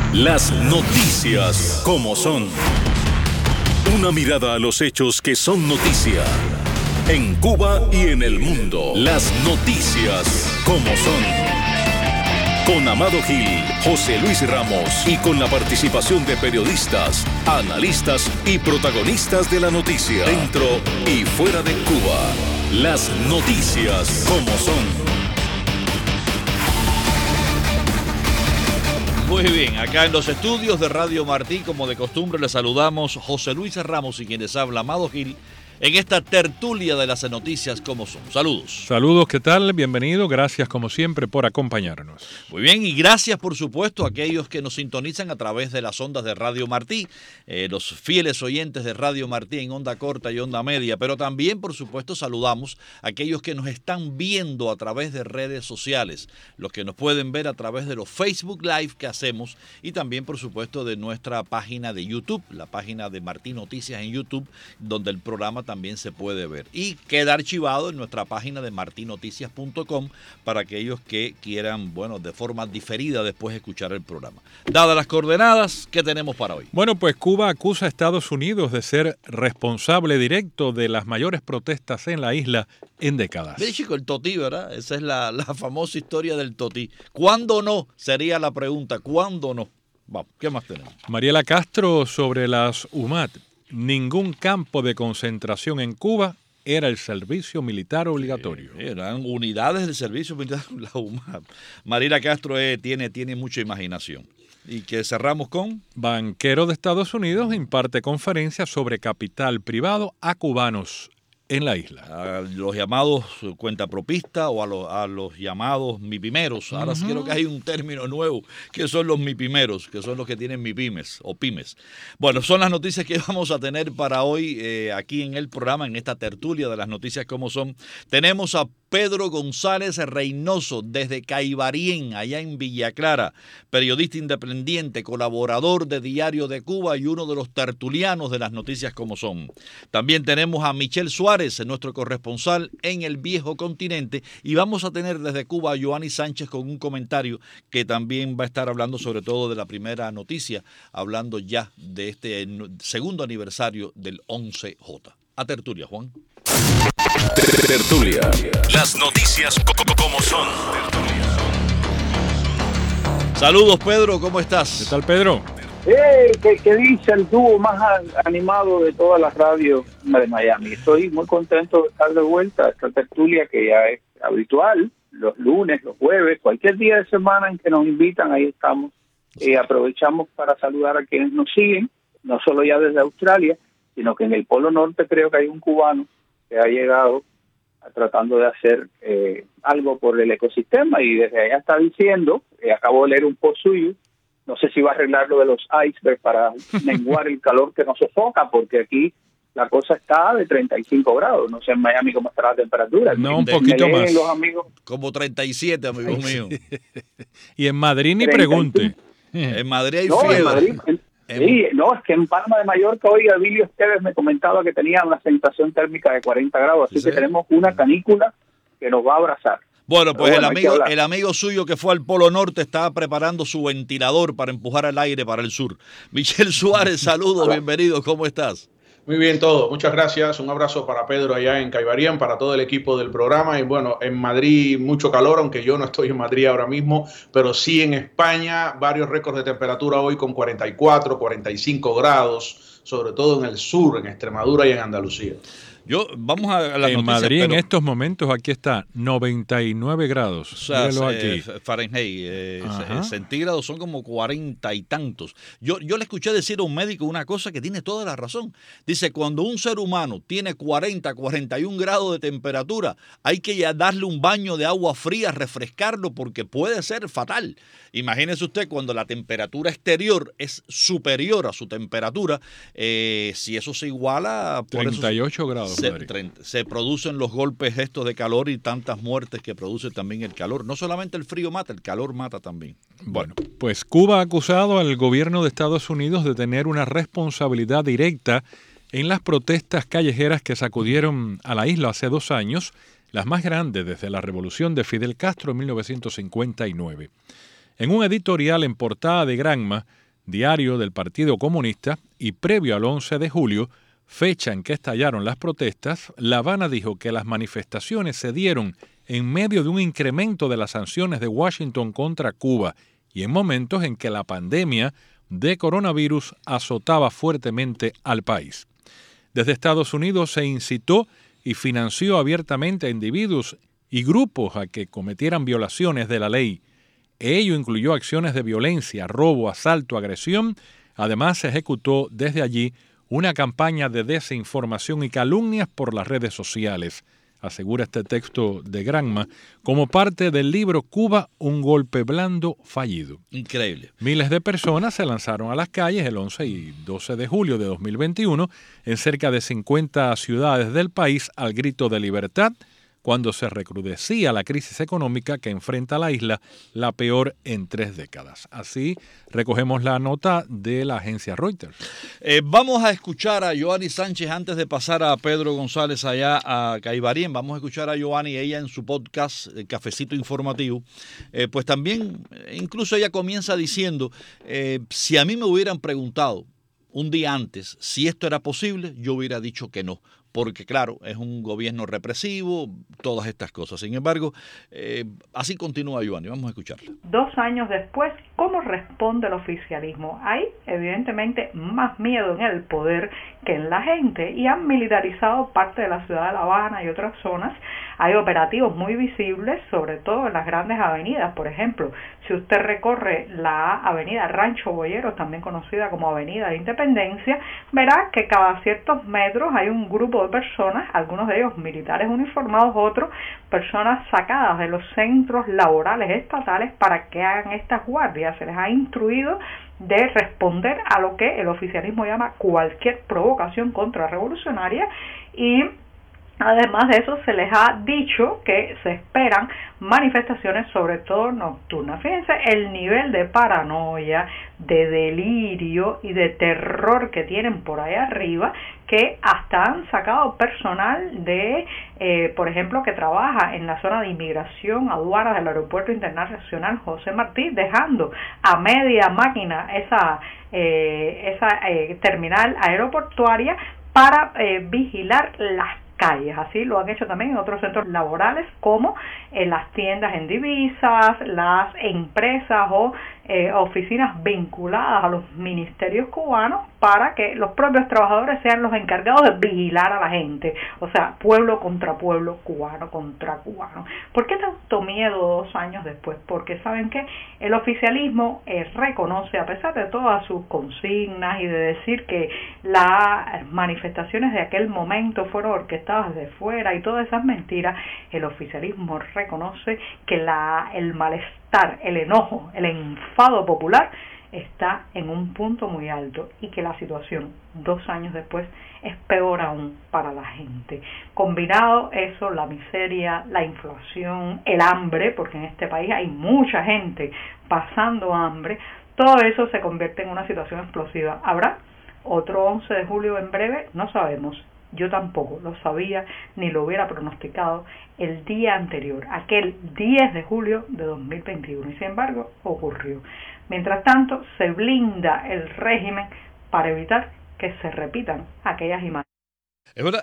Las noticias como son. Una mirada a los hechos que son noticia. En Cuba y en el mundo. Las noticias como son. Con Amado Gil, José Luis Ramos y con la participación de periodistas, analistas y protagonistas de la noticia. Dentro y fuera de Cuba. Las noticias como son. Muy bien, acá en los estudios de Radio Martí, como de costumbre, les saludamos José Luis Ramos y quienes habla Amado Gil en esta tertulia de las noticias como son. Saludos. Saludos, ¿qué tal? Bienvenido. Gracias, como siempre, por acompañarnos. Muy bien, y gracias, por supuesto, a aquellos que nos sintonizan a través de las ondas de Radio Martí, los fieles oyentes de Radio Martí en onda corta y onda media, pero también, por supuesto, saludamos a aquellos que nos están viendo a través de redes sociales, los que nos pueden ver a través de los Facebook Live que hacemos y también, por supuesto, de nuestra página de YouTube, la página de Martí Noticias en YouTube, donde el programa también se puede ver y queda archivado en nuestra página de martinoticias.com para aquellos que quieran, bueno, de forma diferida después escuchar el programa. Dadas las coordenadas, ¿qué tenemos para hoy? Bueno, pues Cuba acusa a Estados Unidos de ser responsable directo de las mayores protestas en la isla en décadas. Ve, chico, el totí, ¿verdad? Esa es la famosa historia del totí. ¿Cuándo no? Sería la pregunta. ¿Cuándo no? Vamos, ¿qué más tenemos? Mariela Castro sobre las UMAT. Ningún campo de concentración en Cuba era el servicio militar obligatorio. Eran unidades del servicio militar, la UMAP. Mariela Castro tiene mucha imaginación. ¿Y que cerramos con? Banquero de Estados Unidos imparte conferencias sobre capital privado a cubanos en la isla. A los llamados cuentapropistas o a los llamados mipimeros. Ahora sí creo que hay un término nuevo, que son los mipimeros, que son los que tienen mipymes o pymes. Bueno, son las noticias que vamos a tener para hoy aquí en el programa, en esta tertulia de las noticias como son. Tenemos a Pedro González Reynoso desde Caibarién, allá en Villa Clara, periodista independiente, colaborador de Diario de Cuba y uno de los tertulianos de las noticias como son. También tenemos a Michelle Suárez, nuestro corresponsal en el viejo continente, y vamos a tener desde Cuba a Joanny Sánchez con un comentario que también va a estar hablando sobre todo de la primera noticia, hablando ya de este segundo aniversario del 11J. A tertulia, Juan. Tertulia. Las noticias como son. Saludos, Pedro, ¿cómo estás? ¿Qué tal, Pedro? ¿Qué dice el dúo más animado de todas las radios de Miami? Estoy muy contento de estar de vuelta a esta tertulia que ya es habitual, los lunes, los jueves, cualquier día de semana en que nos invitan, ahí estamos. Aprovechamos para saludar a quienes nos siguen, no solo ya desde Australia, sino que en el Polo Norte creo que hay un cubano que ha llegado tratando de hacer algo por el ecosistema y desde allá está diciendo, acabo de leer un post suyo, no sé si va a arreglar lo de los icebergs para menguar el calor que nos sofoca, porque aquí la cosa está de 35 grados, no sé en Miami cómo estará la temperatura. No, un poquito más. Los amigos, como 37, amigos míos. Y en Madrid ni pregunte. En Madrid hay no, fiebre. En Madrid, sí, no, es que en Palma de Mallorca, oiga, Emilio Esteves me comentaba que tenía una sensación térmica de 40 grados, así que tenemos una canícula que nos va a abrazar. Bueno, pues bueno, el amigo suyo que fue al Polo Norte está preparando su ventilador para empujar el aire para el sur. Michelle Suárez, saludos, bienvenido, ¿cómo estás? Muy bien todo, muchas gracias, un abrazo para Pedro allá en Caibarién, para todo el equipo del programa y bueno, en Madrid mucho calor, aunque yo no estoy en Madrid ahora mismo, pero sí en España, varios récords de temperatura hoy con 44, 45 grados, sobre todo en el sur, en Extremadura y en Andalucía. Vamos a la en noticia, Madrid pero, en estos momentos aquí está 99 grados. o sea, aquí. Fahrenheit, centígrados son como 40 y tantos. Yo le escuché decir a un médico una cosa que tiene toda la razón. Dice, cuando un ser humano tiene 40, 41 grados de temperatura, hay que ya darle un baño de agua fría, refrescarlo, porque puede ser fatal. Imagínese usted cuando la temperatura exterior es superior a su temperatura, si eso se iguala... 38 grados. Se producen los golpes estos de calor y tantas muertes que produce también el calor. No solamente el frío mata, el calor mata también. Bueno, pues Cuba ha acusado al gobierno de Estados Unidos de tener una responsabilidad directa en las protestas callejeras que sacudieron a la isla hace 2 años, las más grandes desde la revolución de Fidel Castro en 1959. En un editorial en portada de Granma, diario del Partido Comunista, y previo al 11 de julio, fecha en que estallaron las protestas, La Habana dijo que las manifestaciones se dieron en medio de un incremento de las sanciones de Washington contra Cuba y en momentos en que la pandemia de coronavirus azotaba fuertemente al país. Desde Estados Unidos se incitó y financió abiertamente a individuos y grupos a que cometieran violaciones de la ley. Ello incluyó acciones de violencia, robo, asalto, agresión. Además, se ejecutó desde allí una campaña de desinformación y calumnias por las redes sociales, asegura este texto de Granma, como parte del libro Cuba, un golpe blando fallido. Increíble. Miles de personas se lanzaron a las calles el 11 y 12 de julio de 2021 en cerca de 50 ciudades del país al grito de libertad, cuando se recrudecía la crisis económica que enfrenta la isla, la peor en 3 décadas. Así recogemos la nota de la agencia Reuters. Vamos a escuchar a Yoani Sánchez antes de pasar a Pedro González allá a Caibarien. Vamos a escuchar a Yoani, ella en su podcast Cafecito Informativo. Pues también, incluso ella comienza diciendo, si a mí me hubieran preguntado un día antes si esto era posible, yo hubiera dicho que no. Porque, claro, es un gobierno represivo, todas estas cosas. Sin embargo, así continúa Yoani. Vamos a escucharla. 2 años después, ¿cómo responde el oficialismo? Hay, evidentemente, más miedo en el poder que en la gente y han militarizado parte de la ciudad de La Habana y otras zonas. Hay operativos muy visibles, sobre todo en las grandes avenidas. Por ejemplo, si usted recorre la avenida Rancho Boyeros, también conocida como Avenida de Independencia, verá que cada ciertos metros hay un grupo de personas, algunos de ellos militares uniformados, otros personas sacadas de los centros laborales estatales para que hagan estas guardias. Se les ha instruido de responder a lo que el oficialismo llama cualquier provocación contrarrevolucionaria y además de eso se les ha dicho que se esperan manifestaciones sobre todo nocturnas. Fíjense el nivel de paranoia, de delirio y de terror que tienen por ahí arriba, que hasta han sacado personal de, por ejemplo, que trabaja en la zona de inmigración, aduanas del Aeropuerto Internacional José Martí, dejando a media máquina esa terminal aeroportuaria para vigilar las calles. Así lo han hecho también en otros centros laborales como en las tiendas en divisas, las empresas o oficinas vinculadas a los ministerios cubanos para que los propios trabajadores sean los encargados de vigilar a la gente. O sea, pueblo contra pueblo, cubano contra cubano. ¿Por qué tanto miedo 2 años después? Porque saben que el oficialismo reconoce, a pesar de todas sus consignas y de decir que las manifestaciones de aquel momento fueron orquestadas de fuera y todas esas mentiras, el oficialismo reconoce que el malestar, el enojo, el enfado popular está en un punto muy alto y que la situación 2 años después es peor aún para la gente. Combinado eso, la miseria, la inflación, el hambre, porque en este país hay mucha gente pasando hambre, todo eso se convierte en una situación explosiva. ¿Habrá otro 11 de julio en breve? No sabemos. Yo tampoco lo sabía ni lo hubiera pronosticado el día anterior, aquel 10 de julio de 2021, y sin embargo ocurrió. Mientras tanto, se blinda el régimen para evitar que se repitan aquellas imágenes. Es verdad,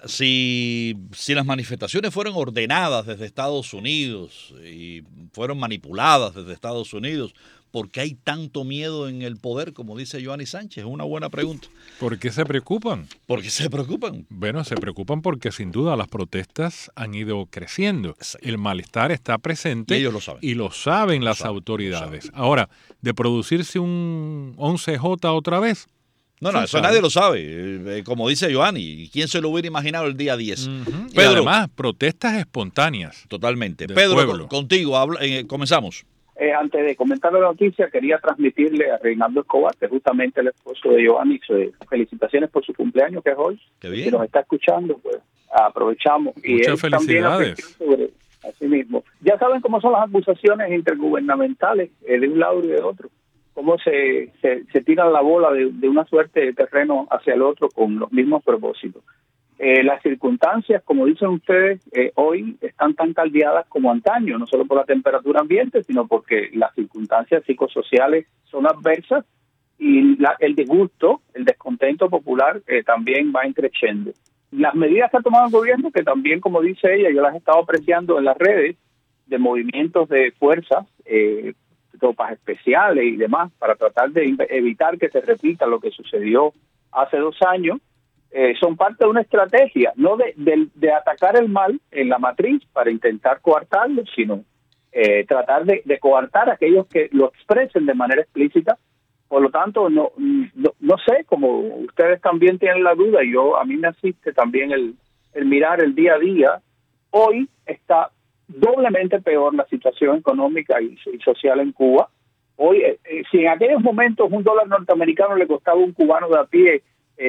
si las manifestaciones fueron ordenadas desde Estados Unidos y fueron manipuladas desde Estados Unidos, ¿por qué hay tanto miedo en el poder, como dice Yoani Sánchez? Es una buena pregunta. ¿Por qué se preocupan? ¿Por qué se preocupan? Bueno, se preocupan porque sin duda las protestas han ido creciendo. Exacto. El malestar está presente. Y ellos lo saben. Y lo saben las autoridades. Ahora, de producirse un 11J otra vez. No, eso nadie lo sabe, como dice Yoani. ¿Quién se lo hubiera imaginado el día 10? Uh-huh. Pedro, y además, protestas espontáneas. Totalmente. Pedro, contigo, comenzamos. Antes de comentar la noticia, quería transmitirle a Reinaldo Escobar, que es justamente el esposo de Yoani, felicitaciones por su cumpleaños, que es hoy. Qué bien. Si nos está escuchando, pues aprovechamos. Muchas felicidades. Así mismo. Ya saben cómo son las acusaciones intergubernamentales de un lado y de otro. Cómo se tiran la bola de una suerte de terreno hacia el otro con los mismos propósitos. las circunstancias, como dicen ustedes, hoy están tan caldeadas como antaño, no solo por la temperatura ambiente, sino porque las circunstancias psicosociales son adversas y el disgusto, el descontento popular también va creciendo. Las medidas que ha tomado el gobierno, que también, como dice ella, yo las he estado apreciando en las redes, de movimientos de fuerzas, tropas especiales y demás, para tratar de evitar que se repita lo que sucedió hace 2 años, son parte de una estrategia, no de atacar el mal en la matriz para intentar coartarlo, sino tratar de coartar a aquellos que lo expresen de manera explícita. Por lo tanto, no sé, como ustedes también tienen la duda, a mí me asiste también el mirar el día a día. Hoy está doblemente peor la situación económica y social en Cuba. Hoy, si en aquellos momentos $1 norteamericano le costaba a un cubano de a pie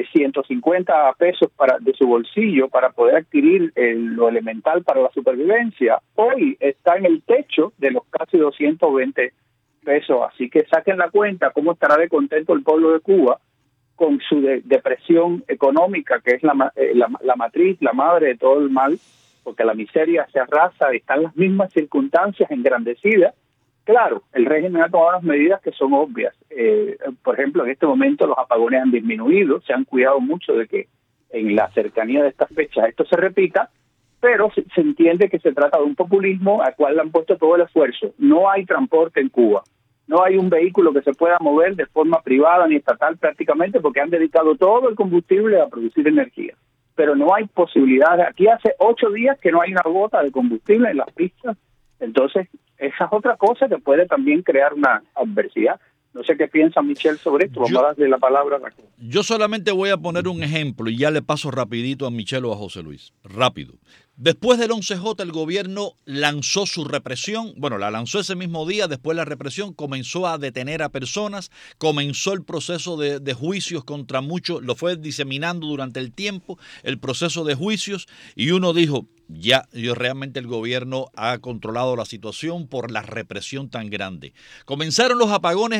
150 pesos de su bolsillo para poder adquirir lo elemental para la supervivencia, hoy está en el techo de los casi 220 pesos. Así que saquen la cuenta cómo estará de contento el pueblo de Cuba con su depresión económica, que es la matriz, la madre de todo el mal, porque la miseria se arrasa y están las mismas circunstancias engrandecidas. Claro, el régimen ha tomado unas medidas que son obvias. Por ejemplo, en este momento los apagones han disminuido, se han cuidado mucho de que en la cercanía de estas fechas esto se repita, pero se entiende que se trata de un populismo al cual le han puesto todo el esfuerzo. No hay transporte en Cuba, no hay un vehículo que se pueda mover de forma privada ni estatal prácticamente, porque han dedicado todo el combustible a producir energía. Pero no hay posibilidad. Aquí hace 8 días que no hay una gota de combustible en las pistas. Entonces, esa es otra cosa que puede también crear una adversidad. No sé qué piensa Michelle sobre esto. Vamos a darle la palabra a Raquel. Yo solamente voy a poner un ejemplo y ya le paso rapidito a Michelle o a José Luis. Rápido. Después del 11J, el gobierno lanzó su represión. Bueno, la lanzó ese mismo día. Después la represión comenzó a detener a personas. Comenzó el proceso de juicios contra muchos. Lo fue diseminando durante el tiempo, el proceso de juicios. Y uno dijo, realmente el gobierno ha controlado la situación por la represión tan grande. Comenzaron los apagones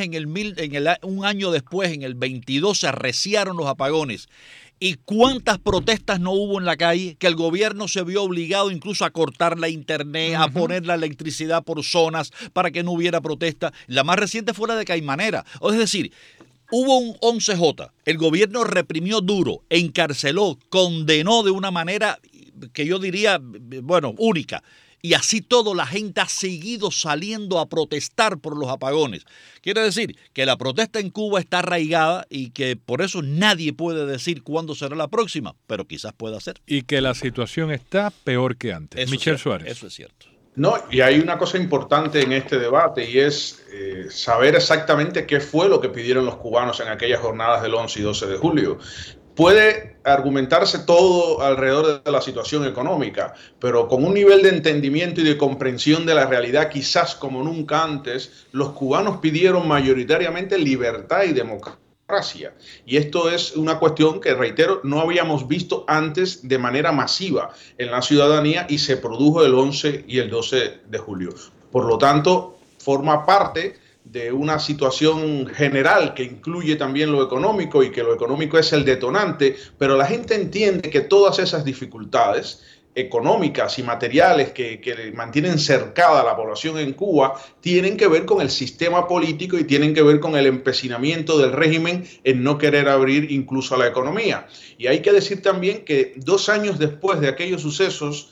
un año después, en el 22, se arreciaron los apagones. ¿Y cuántas protestas no hubo en la calle? Que el gobierno se vio obligado incluso a cortar la internet, a poner la electricidad por zonas para que no hubiera protesta. La más reciente fue la de Caimanera. Es decir, hubo un 11J. El gobierno reprimió duro, encarceló, condenó de una manera que yo diría, única. Y así todo, la gente ha seguido saliendo a protestar por los apagones. Quiere decir que la protesta en Cuba está arraigada y que por eso nadie puede decir cuándo será la próxima, pero quizás pueda ser. Y que la situación está peor que antes. Michelle Suárez. Eso es cierto. No, y hay una cosa importante en este debate y es saber exactamente qué fue lo que pidieron los cubanos en aquellas jornadas del 11 y 12 de julio. Puede argumentarse todo alrededor de la situación económica, pero con un nivel de entendimiento y de comprensión de la realidad quizás como nunca antes, los cubanos pidieron mayoritariamente libertad y democracia. Y esto es una cuestión que, reitero, no habíamos visto antes de manera masiva en la ciudadanía y se produjo el 11 y el 12 de julio. Por lo tanto, forma parte de una situación general que incluye también lo económico y que lo económico es el detonante, pero la gente entiende que todas esas dificultades económicas y materiales que mantienen cercada a la población en Cuba tienen que ver con el sistema político y tienen que ver con el empecinamiento del régimen en no querer abrir incluso a la economía. Y hay que decir también que 2 años después de aquellos sucesos,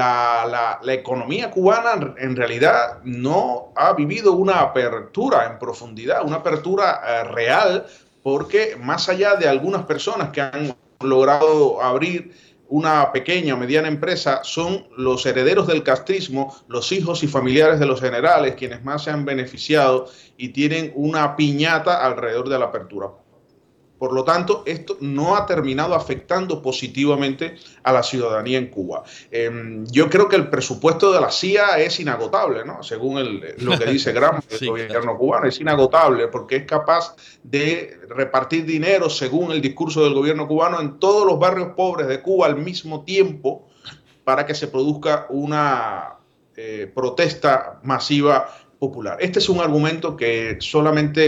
la economía cubana en realidad no ha vivido una apertura en profundidad, una apertura real, porque más allá de algunas personas que han logrado abrir una pequeña o mediana empresa, son los herederos del castrismo, los hijos y familiares de los generales, quienes más se han beneficiado y tienen una piñata alrededor de la apertura. Por lo tanto, esto no ha terminado afectando positivamente a la ciudadanía en Cuba. Yo creo que el presupuesto de la CIA es inagotable, ¿no? Según lo que dice Gramsci, el gobierno cubano, es inagotable porque es capaz de repartir dinero, según el discurso del gobierno cubano, en todos los barrios pobres de Cuba al mismo tiempo para que se produzca una protesta masiva popular. Este es un argumento que solamente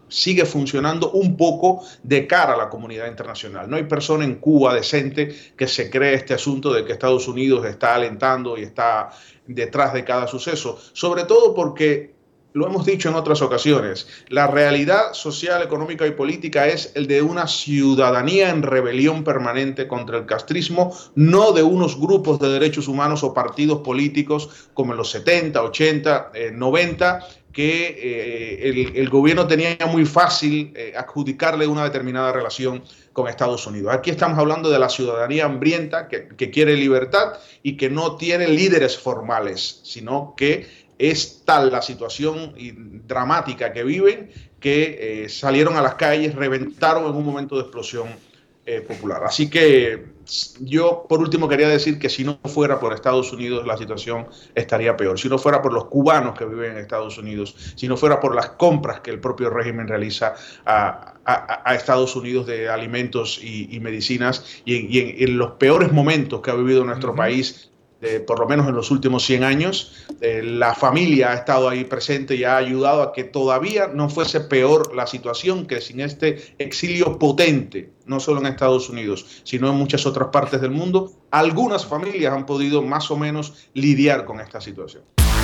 sigue funcionando un poco de cara a la comunidad internacional. No hay persona en Cuba decente que se cree este asunto de que Estados Unidos está alentando y está detrás de cada suceso, sobre todo porque, lo hemos dicho en otras ocasiones, la realidad social, económica y política es el de una ciudadanía en rebelión permanente contra el castrismo, no de unos grupos de derechos humanos o partidos políticos como en los 70, 80, 90, que el gobierno tenía muy fácil adjudicarle una determinada relación con Estados Unidos. Aquí estamos hablando de la ciudadanía hambrienta que quiere libertad y que no tiene líderes formales, sino que es tal la situación dramática que viven que salieron a las calles, reventaron en un momento de explosión popular. Así que yo, por último, quería decir que si no fuera por Estados Unidos, la situación estaría peor. Si no fuera por los cubanos que viven en Estados Unidos, si no fuera por las compras que el propio régimen realiza a Estados Unidos de alimentos y medicinas, y en los peores momentos que ha vivido nuestro país, por lo menos en los últimos 100 años, la familia ha estado ahí presente y ha ayudado a que todavía no fuese peor la situación, que sin este exilio potente, no solo en Estados Unidos, sino en muchas otras partes del mundo, algunas familias han podido más o menos lidiar con esta situación.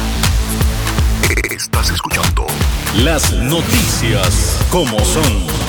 Estás escuchando las noticias como son.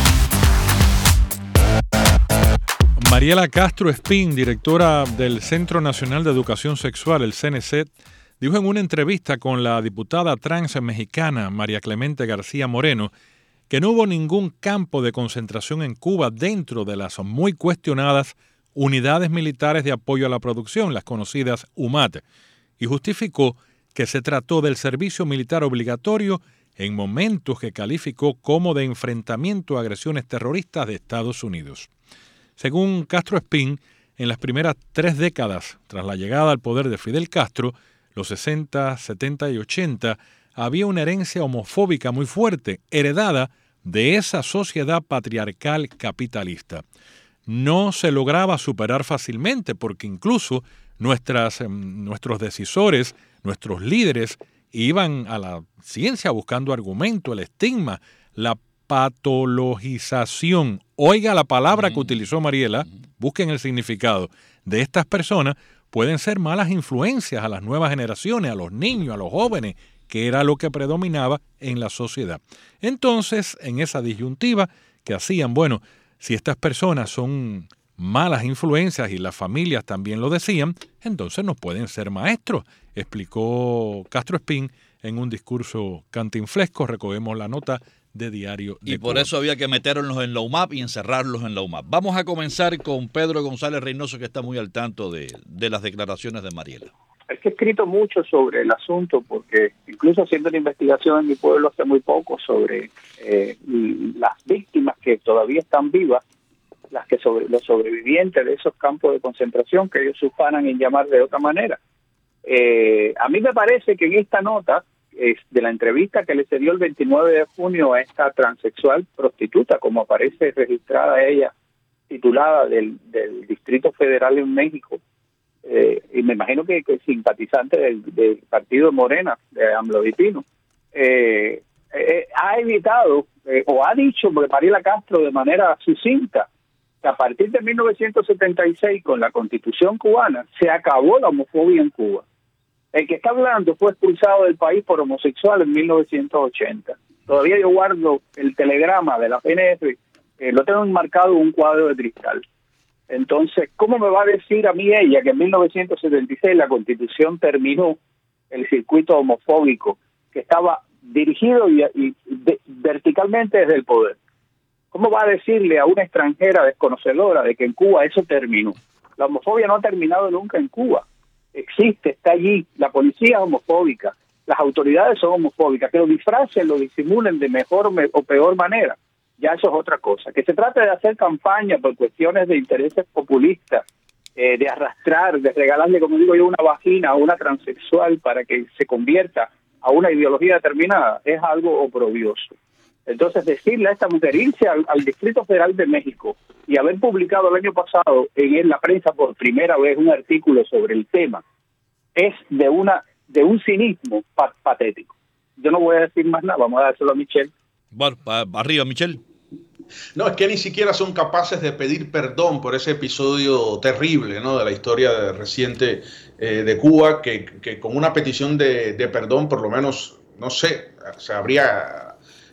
Mariela Castro Espín, directora del Centro Nacional de Educación Sexual, el CNCET, dijo en una entrevista con la diputada trans mexicana María Clemente García Moreno que no hubo ningún campo de concentración en Cuba dentro de las muy cuestionadas unidades militares de apoyo a la producción, las conocidas UMAT, y justificó que se trató del servicio militar obligatorio en momentos que calificó como de enfrentamiento a agresiones terroristas de Estados Unidos. Según Castro Espín, en las primeras 3 décadas tras la llegada al poder de Fidel Castro, los 60, 70 y 80, había una herencia homofóbica muy fuerte, heredada de esa sociedad patriarcal capitalista. No se lograba superar fácilmente porque incluso nuestros decisores, nuestros líderes, iban a la ciencia buscando argumento, el estigma, la patologización. Oiga la palabra que utilizó Mariela, busquen el significado de estas personas, pueden ser malas influencias a las nuevas generaciones, a los niños, a los jóvenes, que era lo que predominaba en la sociedad. Entonces, en esa disyuntiva que hacían, bueno, si estas personas son malas influencias y las familias también lo decían, entonces no pueden ser maestros, explicó Castro Espín en un discurso cantinflesco. Recogemos la nota de Diario de Y por Cuba. eso había que meterlos en la UMAP y encerrarlos en la UMAP. Vamos a comenzar con Pedro González Reynoso, que está muy al tanto de las declaraciones de Mariela. Es que he escrito mucho sobre el asunto, porque incluso haciendo una investigación en mi pueblo hace muy poco sobre las víctimas que todavía están vivas, los sobrevivientes de esos campos de concentración que ellos sufanan en llamar de otra manera. A mí me parece que en esta nota de la entrevista que le se dio el 29 de junio a esta transexual prostituta, como aparece registrada ella, titulada del Distrito Federal en México, y me imagino que simpatizante del partido Morena, de AMLO Divino, ha evitado, o ha dicho Mariela Castro de manera sucinta, que a partir de 1976, con la Constitución cubana, se acabó la homofobia en Cuba. El que está hablando fue expulsado del país por homosexual en 1980. Todavía yo guardo el telegrama de la PNF, lo tengo enmarcado en un cuadro de cristal. Entonces, ¿cómo me va a decir a mí ella que en 1976 la Constitución terminó el circuito homofóbico que estaba dirigido y verticalmente desde el poder? ¿Cómo va a decirle a una extranjera desconocedora de que en Cuba eso terminó? La homofobia no ha terminado nunca en Cuba. Existe, está allí. La policía es homofóbica, las autoridades son homofóbicas, que lo disfracen, lo disimulen de mejor o peor manera, ya eso es otra cosa. Que se trate de hacer campaña por cuestiones de intereses populistas, de arrastrar, de regalarle, como digo yo, una vagina a una transexual para que se convierta a una ideología determinada, es algo oprobioso. Entonces, decirle a esta mujer, irse al Distrito Federal de México y haber publicado el año pasado en la prensa por primera vez un artículo sobre el tema, es de un cinismo patético. Yo no voy a decir más nada, vamos a dárselo a Michelle Bueno, arriba, Michelle. No, es que ni siquiera son capaces de pedir perdón por ese episodio terrible, ¿no?, de la historia reciente de Cuba, que con una petición de perdón, por lo menos, no sé, se habría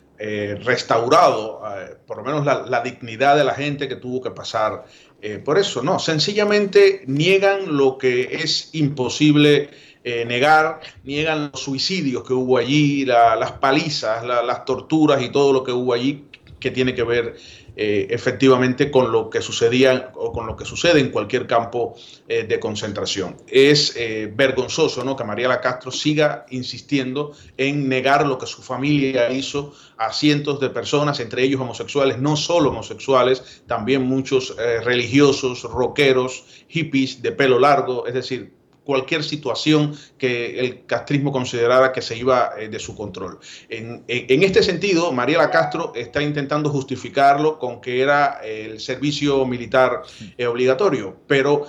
restaurado por lo menos la dignidad de la gente que tuvo que pasar por eso. No, sencillamente niegan lo que es imposible negar, niegan los suicidios que hubo allí, las palizas, las torturas y todo lo que hubo allí, que tiene que ver efectivamente con lo que sucedía o con lo que sucede en cualquier campo de concentración. Es vergonzoso, ¿no?, que Mariela Castro siga insistiendo en negar lo que su familia hizo a cientos de personas, entre ellos homosexuales, no solo homosexuales, también muchos religiosos, rockeros, hippies de pelo largo, es decir, cualquier situación que el castrismo considerara que se iba de su control. En este sentido, Mariela Castro está intentando justificarlo con que era el servicio militar obligatorio, pero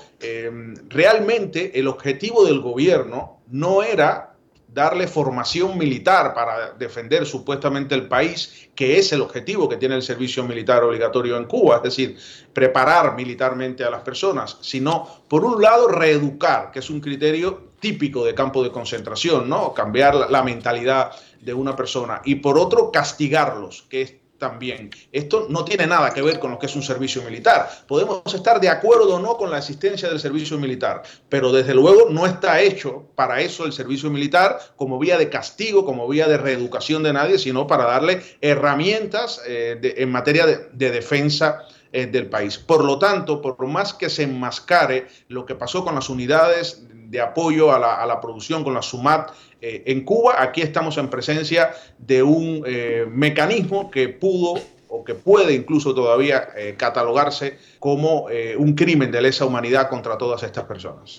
realmente el objetivo del gobierno no era darle formación militar para defender supuestamente el país, que es el objetivo que tiene el servicio militar obligatorio en Cuba, es decir, preparar militarmente a las personas, sino, por un lado, reeducar, que es un criterio típico de campo de concentración, ¿no?, cambiar la mentalidad de una persona, y por otro, castigarlos, que es también. Esto no tiene nada que ver con lo que es un servicio militar. Podemos estar de acuerdo o no con la existencia del servicio militar, pero desde luego no está hecho para eso el servicio militar, como vía de castigo, como vía de reeducación de nadie, sino para darle herramientas en materia de defensa del país. Por lo tanto, por más que se enmascare lo que pasó con las unidades de apoyo a la producción, con la SUMAT en Cuba, aquí estamos en presencia de un mecanismo que pudo o que puede incluso todavía catalogarse como un crimen de lesa humanidad contra todas estas personas.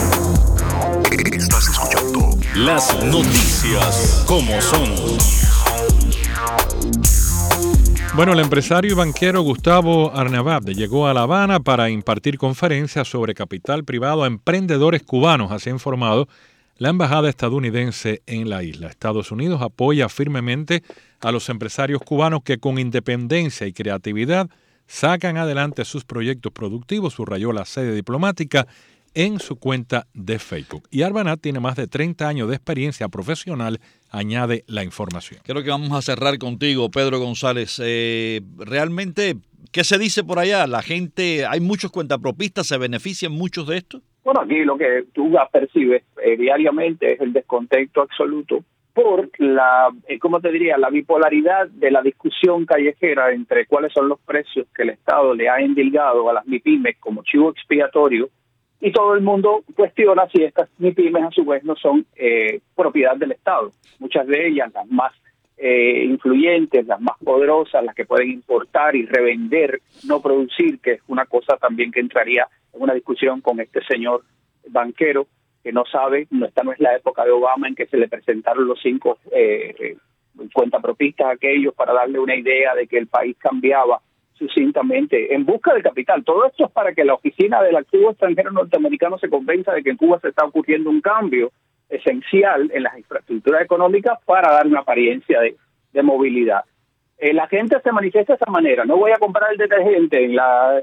Estás escuchando las noticias como son. Bueno, el empresario y banquero Gustavo Arnabab llegó a La Habana para impartir conferencias sobre capital privado a emprendedores cubanos, así ha informado la embajada estadounidense en la isla. Estados Unidos apoya firmemente a los empresarios cubanos que con independencia y creatividad sacan adelante sus proyectos productivos, subrayó la sede diplomática en su cuenta de Facebook. Y Arbanat tiene más de 30 años de experiencia profesional, añade la información. Creo que vamos a cerrar contigo, Pedro González. Realmente, ¿qué se dice por allá? La gente, hay muchos cuentapropistas, ¿se benefician muchos de esto? Bueno, aquí lo que tú percibes diariamente es el descontento absoluto por la bipolaridad de la discusión callejera entre cuáles son los precios que el Estado le ha endilgado a las MIPYMES como chivo expiatorio, y todo el mundo cuestiona si estas MIPYMES a su vez no son propiedad del Estado. Muchas de ellas, las más influyentes, las más poderosas, las que pueden importar y revender, no producir, que es una cosa también que entraría en una discusión con este señor banquero que no sabe, esta no es la época de Obama en que se le presentaron los 5 cuentapropistas a aquellos para darle una idea de que el país cambiaba sucintamente en busca de capital. Todo esto es para que la oficina del activo extranjero norteamericano se convenza de que en Cuba se está ocurriendo un cambio esencial en las infraestructuras económicas para dar una apariencia de movilidad. La gente se manifiesta de esa manera. No voy a comprar el detergente en la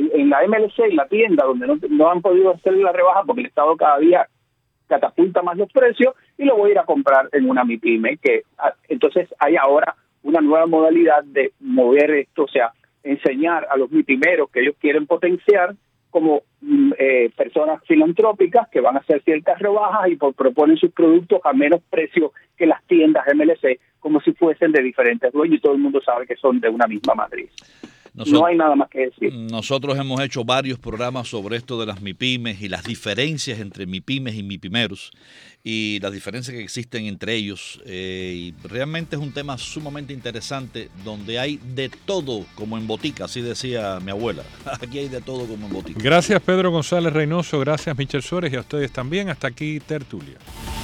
MLC, en la tienda, donde no han podido hacer la rebaja porque el Estado cada día catapulta más los precios, y lo voy a ir a comprar en una MIPYME. Entonces hay ahora una nueva modalidad de mover esto, o sea, enseñar a los MIPYMeros que ellos quieren potenciar como personas filantrópicas que van a hacer ciertas rebajas y proponen sus productos a menos precio que las tiendas MLC, como si fuesen de diferentes dueños, y todo el mundo sabe que son de una misma matriz. No hay nada más que decir. Nosotros hemos hecho varios programas sobre esto de las MIPYMES y las diferencias entre MIPYMES y MIPYMeros y las diferencias que existen entre ellos. Y realmente es un tema sumamente interesante donde hay de todo como en botica, así decía mi abuela. Aquí hay de todo como en botica. Gracias, Pedro González Reynoso. Gracias, Michel Suárez, y a ustedes también. Hasta aquí, Tertulia.